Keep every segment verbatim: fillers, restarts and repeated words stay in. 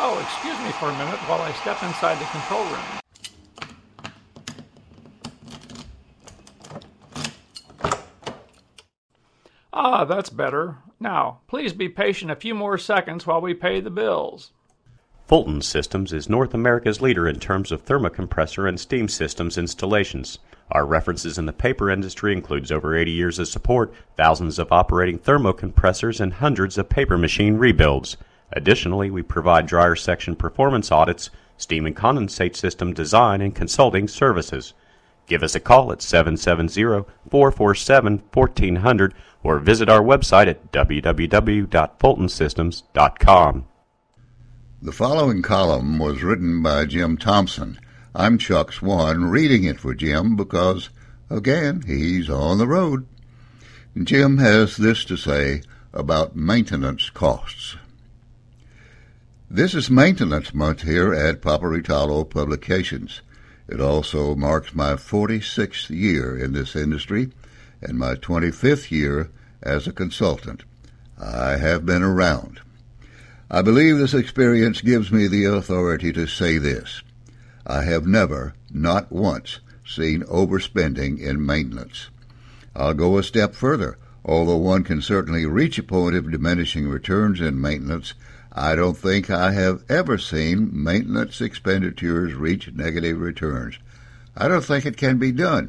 Oh, excuse me for a minute while I step inside the control room. Ah, that's better. Now, please be patient a few more seconds while we pay the bills. Fulton Systems is North America's leader in terms of thermocompressor and steam systems installations. Our references in the paper industry includes over eighty years of support, thousands of operating thermocompressors, and hundreds of paper machine rebuilds. Additionally, we provide dryer section performance audits, steam and condensate system design, and consulting services. Give us a call at seven seven zero, four four seven, one four zero zero or visit our website at w w w dot fulton systems dot com. The following column was written by Jim Thompson. I'm Chuck Swan, reading it for Jim because, again, he's on the road. Jim has this to say about maintenance costs. This is Maintenance Month here at Paparitalo Publications. It also marks my forty-sixth year in this industry and my twenty-fifth year as a consultant. I have been around. I believe this experience gives me the authority to say this. I have never, not once, seen overspending in maintenance. I'll go a step further. Although one can certainly reach a point of diminishing returns in maintenance, I don't think I have ever seen maintenance expenditures reach negative returns. I don't think it can be done.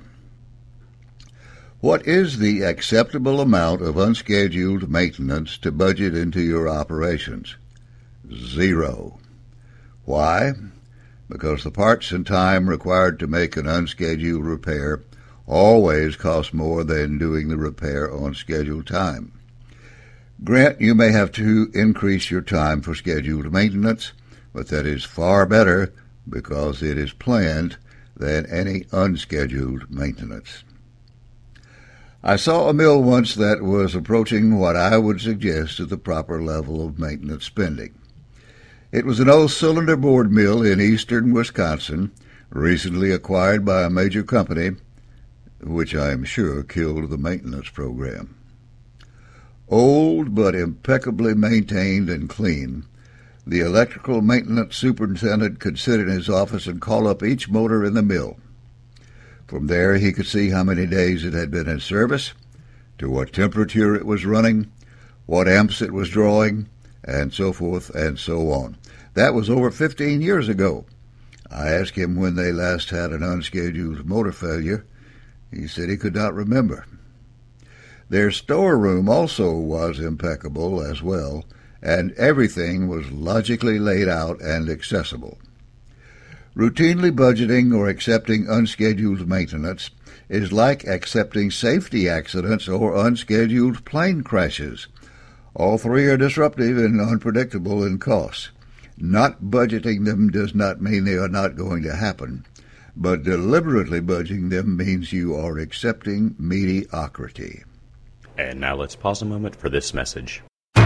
What is the acceptable amount of unscheduled maintenance to budget into your operations? Zero. Why? Because the parts and time required to make an unscheduled repair always cost more than doing the repair on scheduled time. Grant, you may have to increase your time for scheduled maintenance, but that is far better because it is planned than any unscheduled maintenance. I saw a mill once that was approaching what I would suggest is the proper level of maintenance spending. It was an old cylinder board mill in eastern Wisconsin, recently acquired by a major company, which I am sure killed the maintenance program. Old but impeccably maintained and clean, the electrical maintenance superintendent could sit in his office and call up each motor in the mill. From there he could see how many days it had been in service, to what temperature it was running, what amps it was drawing, and so forth and so on. That was over fifteen years ago. I asked him when they last had an unscheduled motor failure. He said he could not remember. Their storeroom also was impeccable as well, and everything was logically laid out and accessible. Routinely budgeting or accepting unscheduled maintenance is like accepting safety accidents or unscheduled plane crashes. All three are disruptive and unpredictable in cost. Not budgeting them does not mean they are not going to happen, but deliberately budgeting them means you are accepting mediocrity. And now let's pause a moment for this message.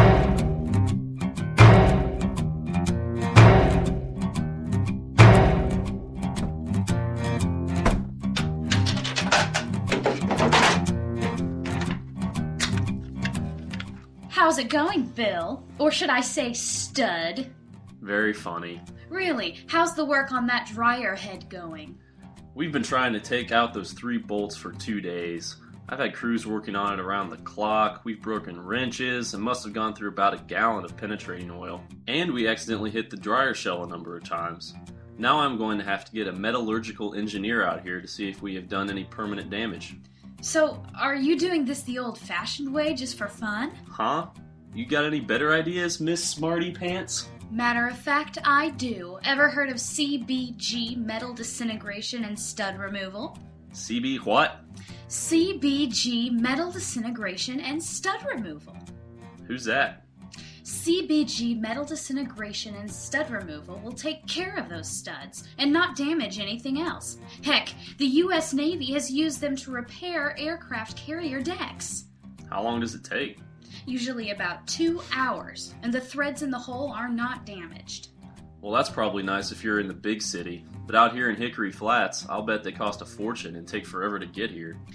How's it going, Bill? Or should I say stud? Very funny. Really, how's the work on that dryer head going? We've been trying to take out those three bolts for two days. I've had crews working on it around the clock, we've broken wrenches, and must have gone through about a gallon of penetrating oil. And we accidentally hit the dryer shell a number of times. Now I'm going to have to get a metallurgical engineer out here to see if we have done any permanent damage. So, are you doing this the old-fashioned way just for fun? Huh? You got any better ideas, Miss Smarty Pants? Matter of fact, I do. Ever heard of C B G, metal disintegration and stud removal? C B what? C B G, metal disintegration and stud removal. Who's that? C B G, metal disintegration and stud removal will take care of those studs and not damage anything else. Heck, the U S Navy has used them to repair aircraft carrier decks. How long does it take? Usually about two hours, and the threads in the hull are not damaged. Well, that's probably nice if you're in the big city, but out here in Hickory Flats, I'll bet they cost a fortune and take forever to get here.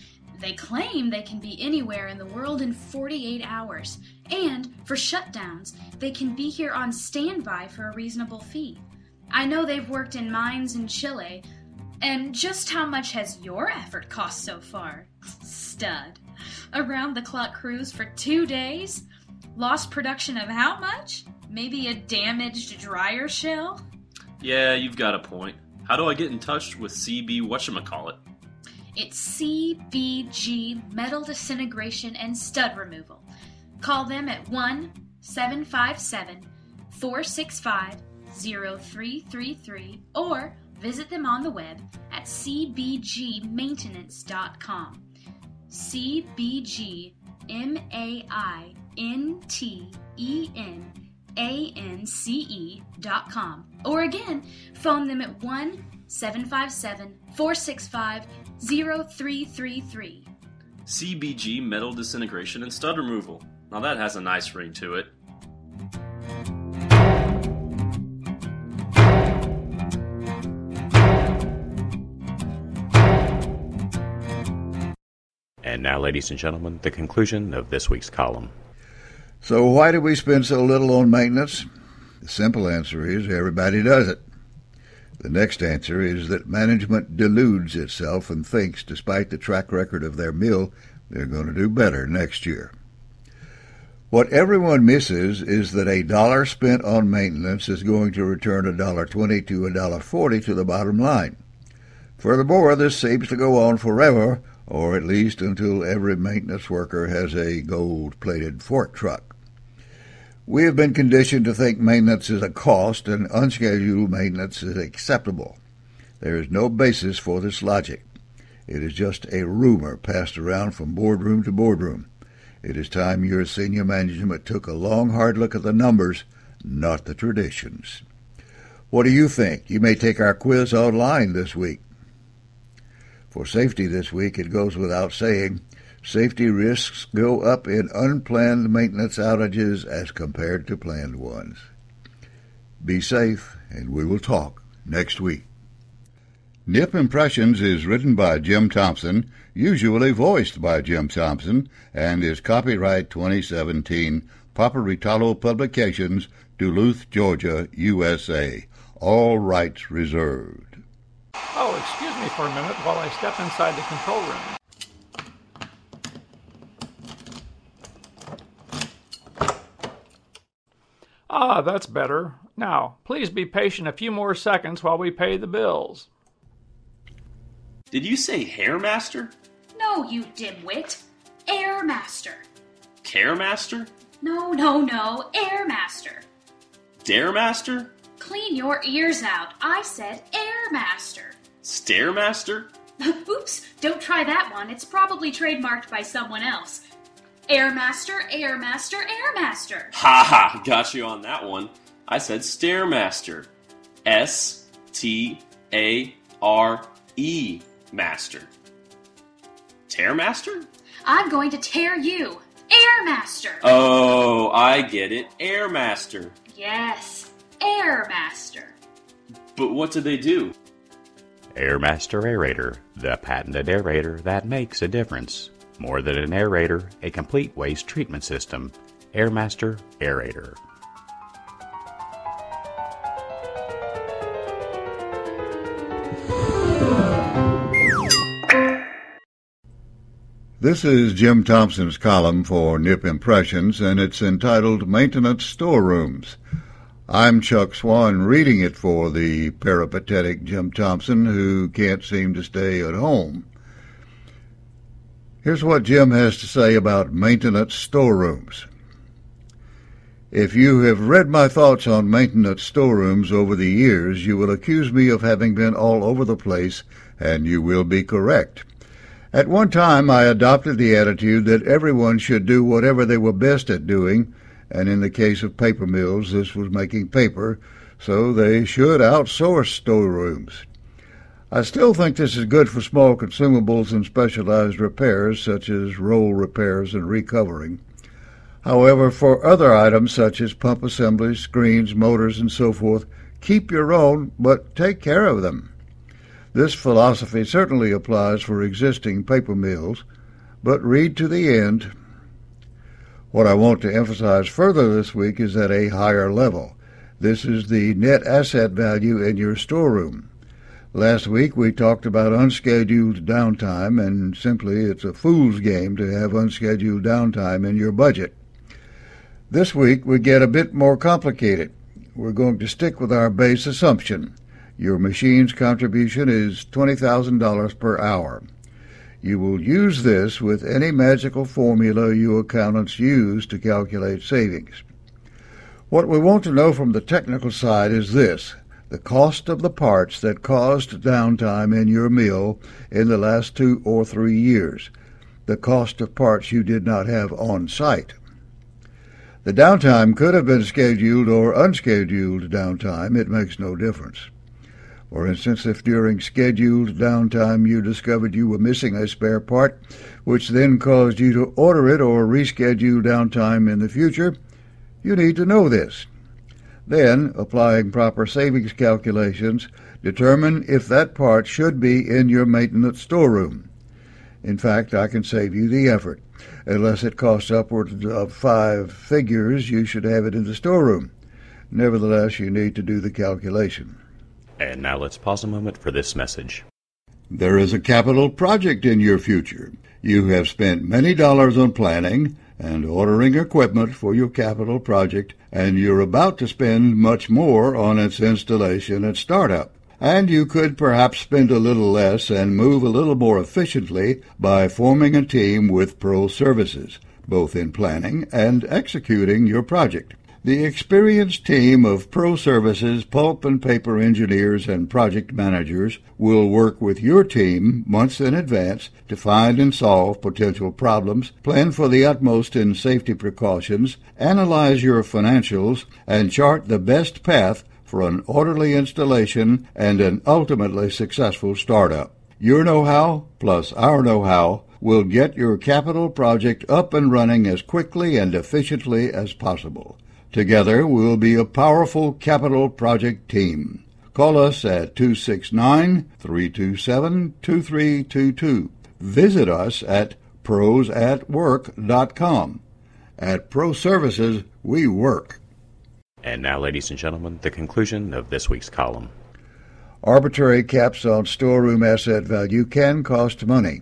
They claim they can be anywhere in the world in forty-eight hours. And for shutdowns, they can be here on standby for a reasonable fee. I know they've worked in mines in Chile. And just how much has your effort cost so far? Stud. Around-the-clock crews for two days? Lost production of how much? Maybe a damaged dryer shell? Yeah, you've got a point. How do I get in touch with C B whatchamacallit? It's C B G Metal Disintegration and Stud Removal. Call them at one seven five seven, four six five, zero three three three or visit them on the web at c b g maintenance dot com. C B G M A I N T E N A N C E dot com. Or again, phone them at one seven five seven, four six five, zero three three three. C B G Metal Disintegration and Stud Removal. Now that has a nice ring to it. And now, ladies and gentlemen, the conclusion of this week's column. So why do we spend so little on maintenance? The simple answer is everybody does it. The next answer is that management deludes itself and thinks, despite the track record of their mill, they're going to do better next year. What everyone misses is that a dollar spent on maintenance is going to return a dollar twenty to a dollar forty to the bottom line. Furthermore, this seems to go on forever, or at least until every maintenance worker has a gold-plated fork truck. We have been conditioned to think maintenance is a cost and unscheduled maintenance is acceptable. There is no basis for this logic. It is just a rumor passed around from boardroom to boardroom. It is time your senior management took a long, hard look at the numbers, not the traditions. What do you think? You may take our quiz online this week. For safety this week, it goes without saying, safety risks go up in unplanned maintenance outages as compared to planned ones. Be safe, and we will talk next week. Nip Impressions is written by Jim Thompson, usually voiced by Jim Thompson, and is copyright twenty seventeen, Paparitalo Publications, Duluth, Georgia, U S A. All rights reserved. Oh, excuse me for a minute while I step inside the control room. Ah, that's better. Now, please be patient a few more seconds while we pay the bills. Did you say Hairmaster? No, you dimwit. Airmaster. Caremaster? No, no, no. Airmaster. Daremaster? Clean your ears out. I said Airmaster. Stairmaster? Oops, don't try that one. It's probably trademarked by someone else. Airmaster, Airmaster, Airmaster. Ha ha, got you on that one. I said Stairmaster. S T A R E Master. Tearmaster? I'm going to tear you. Airmaster. Oh, I get it. Airmaster. Yes, Airmaster. But what do they do? Airmaster Aerator, the patented aerator that makes a difference. More than an aerator, a complete waste treatment system. Airmaster Aerator. This is Jim Thompson's column for Nip Impressions, and it's entitled Maintenance Storerooms. I'm Chuck Swan reading it for the peripatetic Jim Thompson, who can't seem to stay at home. Here's what Jim has to say about maintenance storerooms. If you have read my thoughts on maintenance storerooms over the years, you will accuse me of having been all over the place, and you will be correct. At one time, I adopted the attitude that everyone should do whatever they were best at doing, and in the case of paper mills, this was making paper, so they should outsource storerooms. I still think this is good for small consumables and specialized repairs, such as roll repairs and recovering. However, for other items such as pump assemblies, screens, motors, and so forth, keep your own, but take care of them. This philosophy certainly applies for existing paper mills. but read to the end. What I want to emphasize further this week is at a higher level. This is the net asset value in your storeroom. Last week we talked about unscheduled downtime, and simply it's a fool's game to have unscheduled downtime in your budget. This week we get a bit more complicated. We're going to stick with our base assumption. Your machine's contribution is twenty thousand dollars per hour. You will use this with any magical formula you accountants use to calculate savings. What we want to know from the technical side is this: the cost of the parts that caused downtime in your mill in the last two or three years, the cost of parts you did not have on site. The downtime could have been scheduled or unscheduled downtime. It makes no difference. For instance, if during scheduled downtime you discovered you were missing a spare part, which then caused you to order it or reschedule downtime in the future, you need to know this. Then, applying proper savings calculations, determine if that part should be in your maintenance storeroom. In fact, I can save you the effort. Unless it costs upwards of five figures, you should have it in the storeroom. Nevertheless, you need to do the calculation. And now let's pause a moment for this message. There is a capital project in your future. You have spent many dollars on planning and ordering equipment for your capital project, and you're about to spend much more on its installation and startup. And you could perhaps spend a little less and move a little more efficiently by forming a team with Pro Services, both in planning and executing your project. The experienced team of Pro Services pulp and paper engineers and project managers will work with your team months in advance to find and solve potential problems, plan for the utmost in safety precautions, analyze your financials, and chart the best path for an orderly installation and an ultimately successful startup. Your know-how plus our know-how will get your capital project up and running as quickly and efficiently as possible. Together, we'll be a powerful capital project team. Call us at two six nine, three two seven, two three two two. Visit us at pros at work dot com. At Pro Services, we work. And now, ladies and gentlemen, the conclusion of this week's column. Arbitrary caps on storeroom asset value can cost money.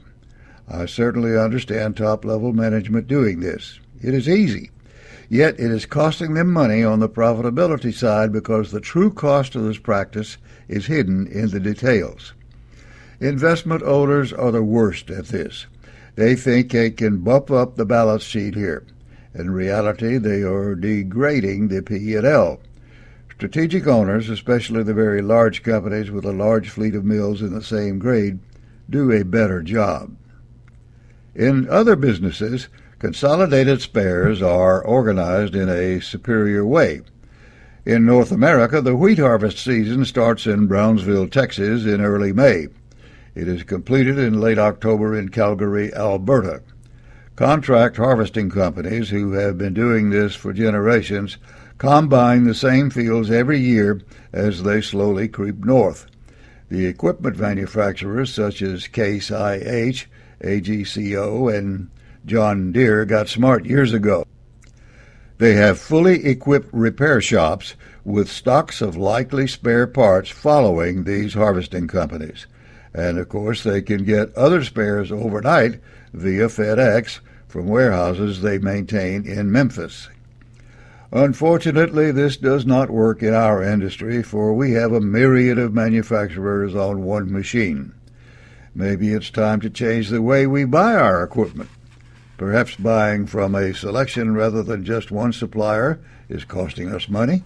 I certainly understand top-level management doing this. It is easy. Yet it is costing them money on the profitability side because the true cost of this practice is hidden in the details. Investment owners are the worst at this. They think they can bump up the balance sheet here. In reality, they are degrading the P and L. Strategic owners, especially the very large companies with a large fleet of mills in the same grade, do a better job. In other businesses, consolidated spares are organized in a superior way. In North America, the wheat harvest season starts in Brownsville, Texas in early May. It is completed in late October in Calgary, Alberta. Contract harvesting companies, who have been doing this for generations, combine the same fields every year as they slowly creep north. The equipment manufacturers such as Case I H, A G C O, and John Deere got smart years ago. They have fully equipped repair shops with stocks of likely spare parts following these harvesting companies. And, of course, they can get other spares overnight via FedEx from warehouses they maintain in Memphis. Unfortunately, this does not work in our industry, for we have a myriad of manufacturers on one machine. Maybe it's time to change the way we buy our equipment. Perhaps buying from a selection rather than just one supplier is costing us money.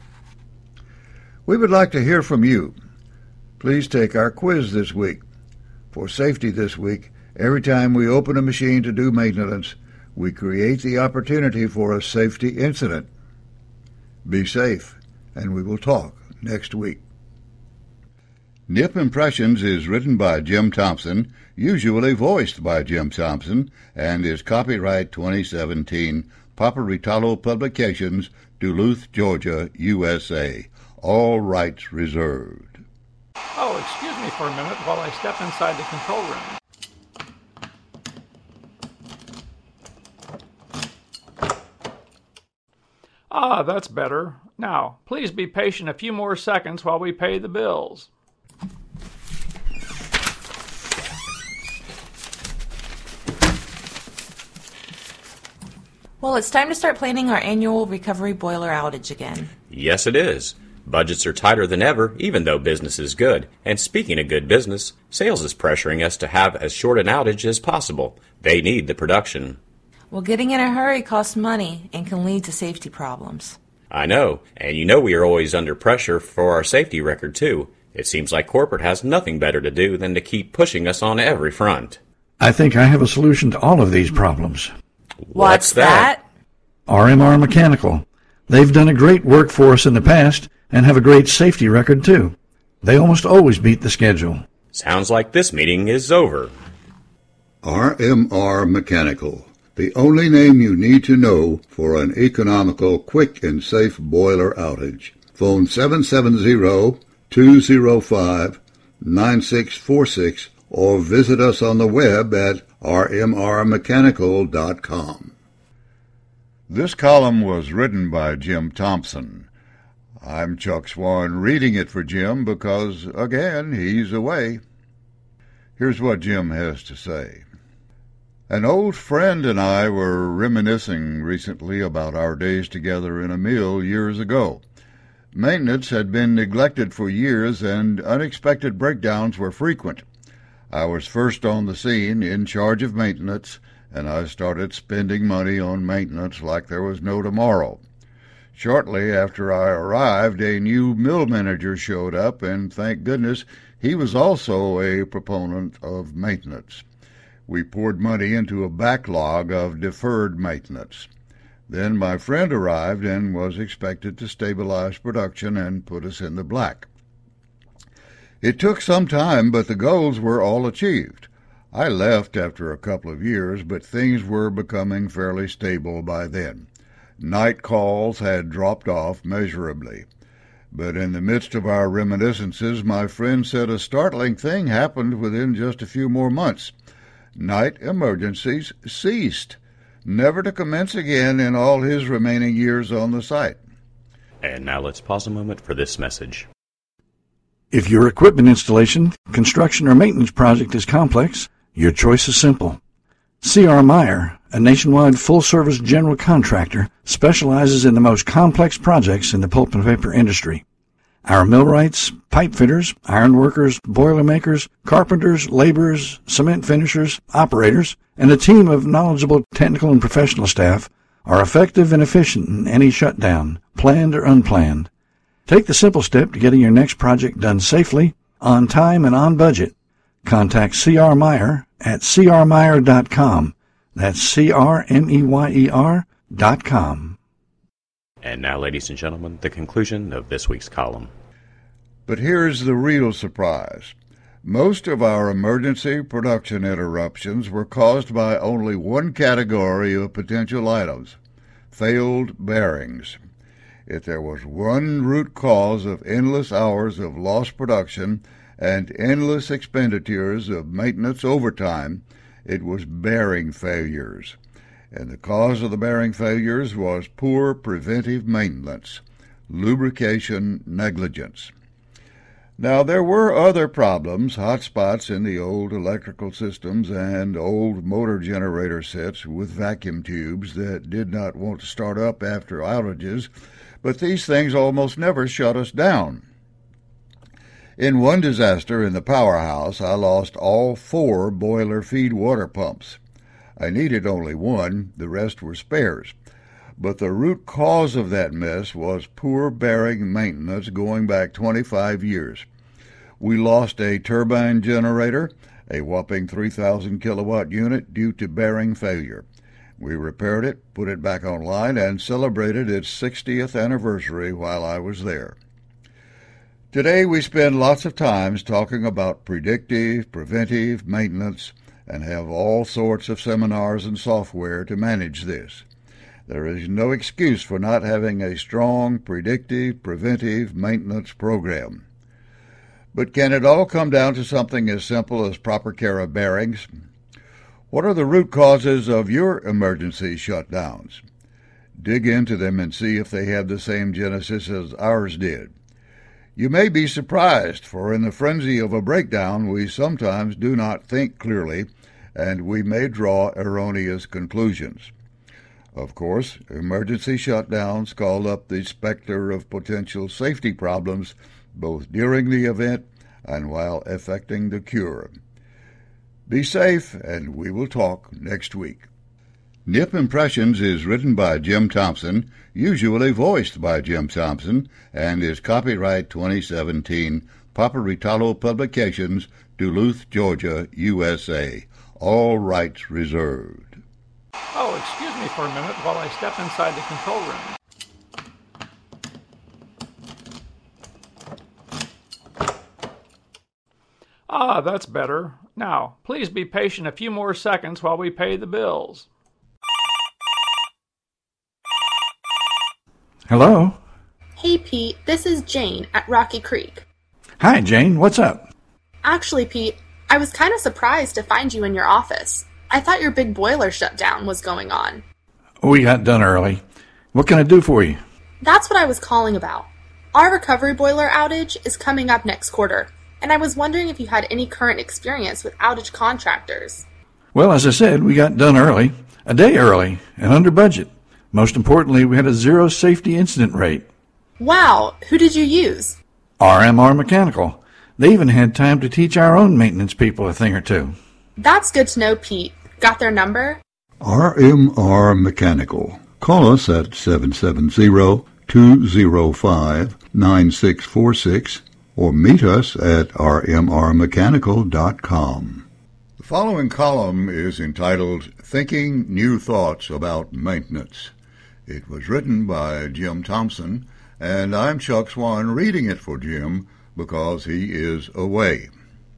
We would like to hear from you. Please take our quiz this week. For safety this week, every time we open a machine to do maintenance, we create the opportunity for a safety incident. Be safe, and we will talk next week. Nip Impressions is written by Jim Thompson, usually voiced by Jim Thompson, and is copyright twenty seventeen, Paparitalo Publications, Duluth, Georgia, U S A. All rights reserved. Oh, excuse me for a minute while I step inside the control room. Ah, that's better. Now, please be patient a few more seconds while we pay the bills. Well, it's time to start planning our annual recovery boiler outage again. Yes, it is. Budgets are tighter than ever, even though business is good. And speaking of good business, sales is pressuring us to have as short an outage as possible. They need the production. Well, getting in a hurry costs money and can lead to safety problems. I know, and you know we are always under pressure for our safety record, too. It seems like corporate has nothing better to do than to keep pushing us on every front. I think I have a solution to all of these problems. What's that? R M R Mechanical. They've done a great work for us in the past and have a great safety record, too. They almost always beat the schedule. Sounds like this meeting is over. R M R Mechanical, the only name you need to know for an economical, quick, and safe boiler outage. Phone seven seven zero, two zero five, nine six four six or visit us on the web at r m r mechanical dot com. This column was written by Jim Thompson. I'm Chuck Swan reading it for Jim because, again, he's away. Here's what Jim has to say. An old friend and I were reminiscing recently about our days together in a mill years ago. Maintenance had been neglected for years and unexpected breakdowns were frequent. I was first on the scene, in charge of maintenance, and I started spending money on maintenance like there was no tomorrow. Shortly after I arrived, a new mill manager showed up, and thank goodness he was also a proponent of maintenance. We poured money into a backlog of deferred maintenance. Then my friend arrived and was expected to stabilize production and put us in the black. It took some time, but the goals were all achieved. I left after a couple of years, but things were becoming fairly stable by then. Night calls had dropped off measurably. But in the midst of our reminiscences, my friend said a startling thing happened within just a few more months. Night emergencies ceased, never to commence again in all his remaining years on the site. And now let's pause a moment for this message. If your equipment installation, construction, or maintenance project is complex, your choice is simple. C R. Meyer, a nationwide full-service general contractor, specializes in the most complex projects in the pulp and paper industry. Our millwrights, pipe fitters, ironworkers, boiler makers, carpenters, laborers, cement finishers, operators, and a team of knowledgeable technical and professional staff are effective and efficient in any shutdown, planned or unplanned. Take the simple step to getting your next project done safely, on time, and on budget. Contact C R. Meyer at c r meyer dot com. That's C R M E Y E R dot com. And now, ladies and gentlemen, the conclusion of this week's column. But here's the real surprise. Most of our emergency production interruptions were caused by only one category of potential items: failed bearings. If there was one root cause of endless hours of lost production and endless expenditures of maintenance overtime, it was bearing failures. And the cause of the bearing failures was poor preventive maintenance, lubrication negligence. Now, there were other problems, hot spots in the old electrical systems and old motor generator sets with vacuum tubes that did not want to start up after outages, but these things almost never shut us down. In one disaster in the powerhouse, I lost all four boiler feed water pumps. I needed only one, the rest were spares. But the root cause of that mess was poor bearing maintenance going back twenty-five years. We lost a turbine generator, a whopping three thousand kilowatt unit, due to bearing failure. We repaired it, put it back online, and celebrated its sixtieth anniversary while I was there. Today we spend lots of time talking about predictive, preventive maintenance, and have all sorts of seminars and software to manage this. There is no excuse for not having a strong predictive, preventive maintenance program. But can it all come down to something as simple as proper care of bearings? What are the root causes of your emergency shutdowns? dig into them and see if they have the same genesis as ours did. You may be surprised, for in the frenzy of a breakdown we sometimes do not think clearly, and we may draw erroneous conclusions. Of course, emergency shutdowns call up the specter of potential safety problems both during the event and while effecting the cure. Be safe, and we will talk next week. Nip Impressions is written by Jim Thompson, usually voiced by Jim Thompson, and is copyright twenty seventeen, Paparitalo Publications, Duluth, Georgia, U S A. All rights reserved. Oh, excuse me for a minute while I step inside the control room. Ah, that's better. Now, please be patient a few more seconds while we pay the bills. Hello? Hey, Pete, this is Jane at Rocky Creek. Hi, Jane. What's up? Actually, Pete, I was kind of surprised to find you in your office. I thought your big boiler shutdown was going on. We got done early. What can I do for you? That's what I was calling about. Our recovery boiler outage is coming up next quarter, and I was wondering if you had any current experience with outage contractors. Well, as I said, we got done early, a day early, and under budget. Most importantly, we had a zero safety incident rate. Wow, who did you use? R M R Mechanical. They even had time to teach our own maintenance people a thing or two. That's good to know, Pete. Got their number? R M R Mechanical. Call us at seven seven zero, two zero five, nine six four six or meet us at r m r mechanical dot com. The following column is entitled Thinking New Thoughts About Maintenance. It was written by Jim Thompson, and I'm Chuck Swan reading it for Jim because he is away.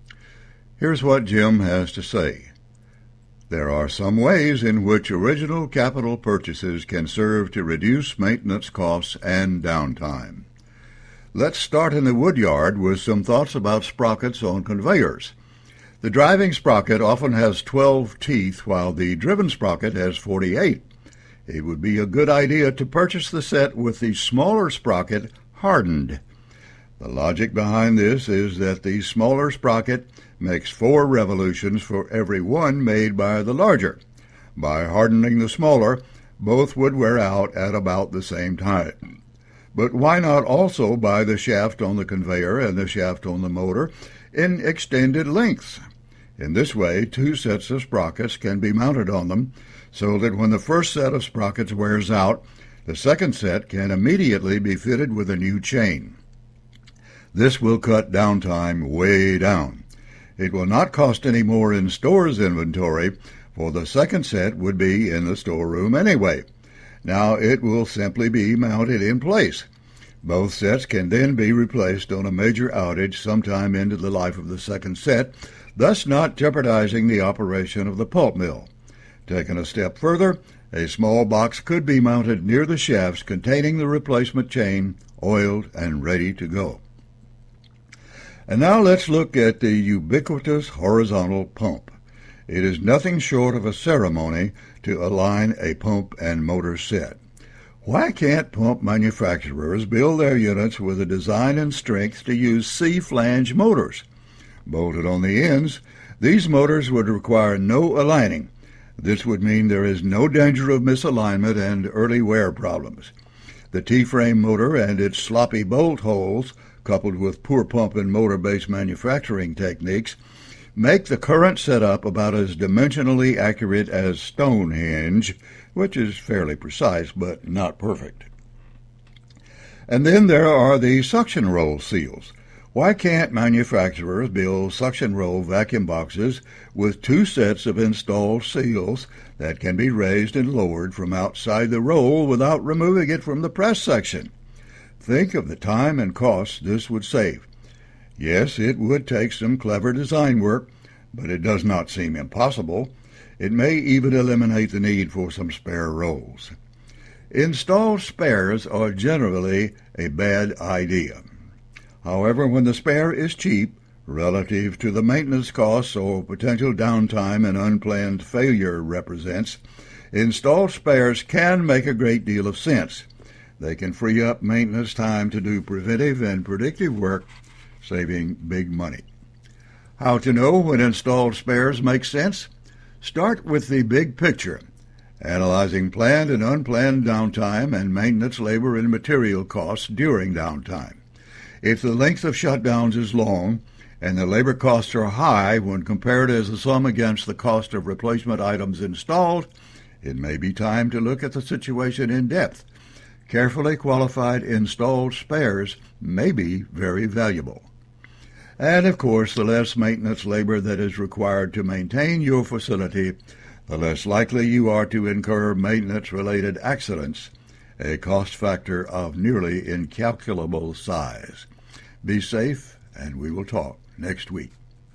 Here's what Jim has to say. There are some ways in which original capital purchases can serve to reduce maintenance costs and downtime. Let's start in the woodyard with some thoughts about sprockets on conveyors. The driving sprocket often has twelve teeth, while the driven sprocket has forty-eight. It would be a good idea to purchase the set with the smaller sprocket hardened. The logic behind this is that the smaller sprocket makes four revolutions for every one made by the larger. By hardening the smaller, both would wear out at about the same time. But why not also buy the shaft on the conveyor and the shaft on the motor in extended lengths? In this way, two sets of sprockets can be mounted on them, so that when the first set of sprockets wears out, the second set can immediately be fitted with a new chain. This will cut downtime way down. It will not cost any more in store's inventory, for the second set would be in the storeroom anyway. Now it will simply be mounted in place. Both sets can then be replaced on a major outage sometime into the life of the second set, thus not jeopardizing the operation of the pulp mill. Taken a step further, a small box could be mounted near the shafts containing the replacement chain, oiled and ready to go. And now let's look at the ubiquitous horizontal pump. It is nothing short of a ceremony to align a pump and motor set. Why can't pump manufacturers build their units with a design and strength to use C-flange motors? Bolted on the ends, these motors would require no aligning. This would mean there is no danger of misalignment and early wear problems. The T-frame motor and its sloppy bolt holes, coupled with poor pump and motor-based manufacturing techniques, make the current setup about as dimensionally accurate as Stonehenge, which is fairly precise but not perfect. And then there are the suction roll seals. Why can't manufacturers build suction roll vacuum boxes with two sets of installed seals that can be raised and lowered from outside the roll without removing it from the press section? Think of the time and cost this would save. Yes, it would take some clever design work, but it does not seem impossible. It may even eliminate the need for some spare rolls. Installed spares are generally a bad idea. However, when the spare is cheap, relative to the maintenance costs or potential downtime and unplanned failure represents, Installed spares can make a great deal of sense. They can free up maintenance time to do preventive and predictive work, saving big money. How to know when installed spares make sense? Start with the big picture, analyzing planned and unplanned downtime and maintenance labor and material costs during downtime. If the length of shutdowns is long and the labor costs are high when compared as a sum against the cost of replacement items installed, it may be time to look at the situation in depth. Carefully qualified installed spares may be very valuable. And, of course, the less maintenance labor that is required to maintain your facility, the less likely you are to incur maintenance-related accidents, a cost factor of nearly incalculable size. Be safe, and we will talk next week.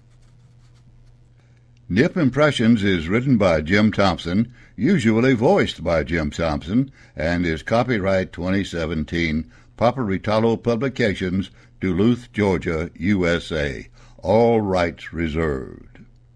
Nip Impressions is written by Jim Thompson, usually voiced by Jim Thompson, and is copyright twenty seventeen, Paparitalo Publications, Duluth, Georgia, U S A. All rights reserved.